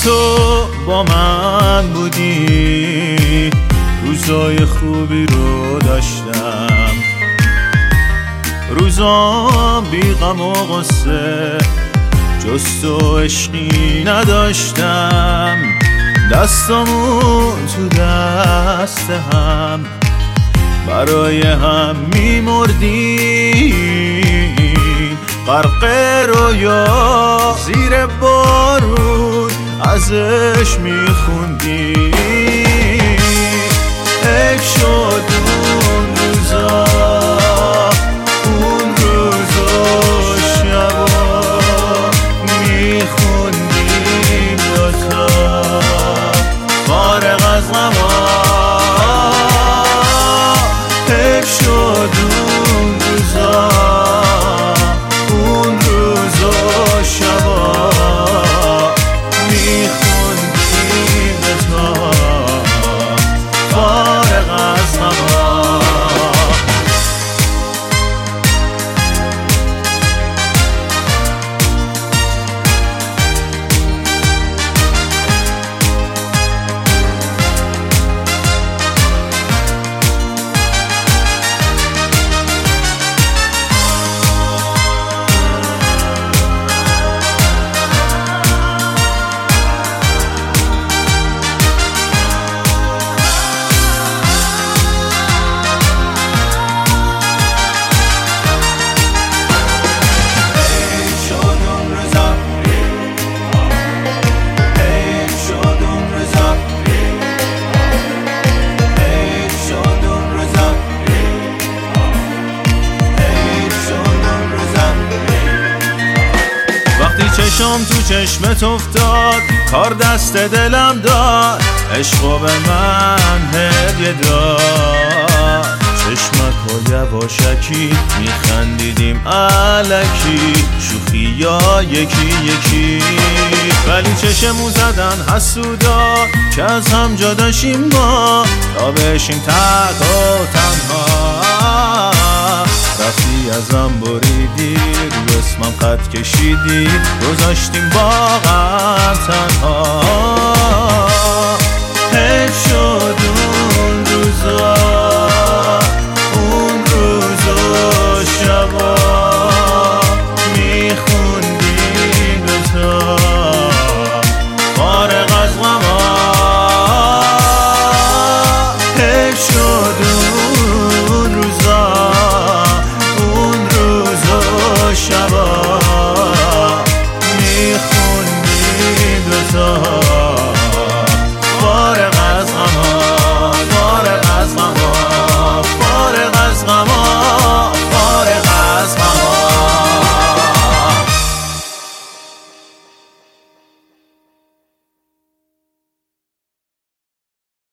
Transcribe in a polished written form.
تو با من بودی روزای خوبی رو داشتم، روزام بی غم و غصه، جز تو عشقی نداشتم. دستامون تو دست هم برای هم میمردیم، غرق رویا زیر بارون ازش میخوندیم. حیف شد اون روزا، اون روزا شبا میخوندیم دوتا فارغ از غما. حیف شد اون روزا، اون روزا شبا میخوندیم دوتا فارغ از غما. چشم تو چشمت افتاد، کار دست دلم داد، عشقو به من هدیه داد. چشمک و یواشکی میخندیدیم الکی، شوخی یا یکی یکی، ولی چشمو زدن حسودا که از هم جداشیم ما، تا بشیم تک و تنها. رفتی ازم بریدی، رو اسمم خط کشیدی، گذاشتیم واقعا تنها. حیف